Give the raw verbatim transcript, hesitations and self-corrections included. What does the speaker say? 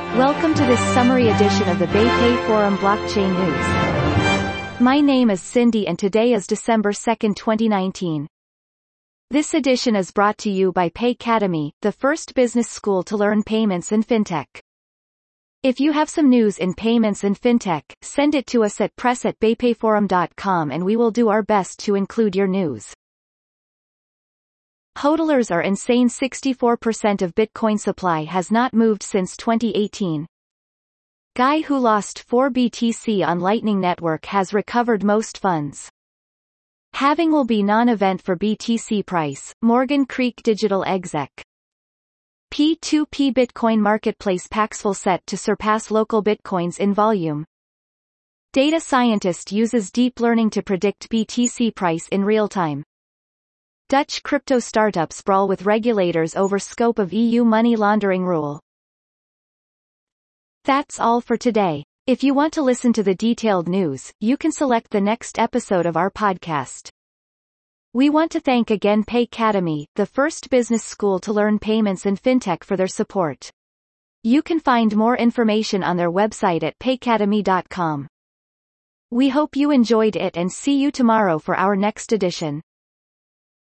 Welcome to this summary edition of the BayPay Forum Blockchain News. My name is Cindy and today is December second, twenty nineteen. This edition is brought to you by Paycademy, the first business school to learn payments and fintech. If you have some news in payments and fintech, send it to us at press at baypayforum dot com and we will do our best to include your news. Hodlers are insane. sixty-four percent of Bitcoin supply has not moved since twenty eighteen. Guy who lost four B T C on Lightning Network has recovered most funds. Halving will be non-event for B T C price, Morgan Creek Digital exec. P two P Bitcoin marketplace Paxful set to surpass local Bitcoins in volume. Data scientist uses deep learning to predict B T C price in real time. Dutch crypto startups brawl with regulators over scope of E U money laundering rule. That's all for today. If you want to listen to the detailed news, you can select the next episode of our podcast. We want to thank again Paycademy, the first business school to learn payments and fintech, for their support. You can find more information on their website at paycademy dot com. We hope you enjoyed it and see you tomorrow for our next edition.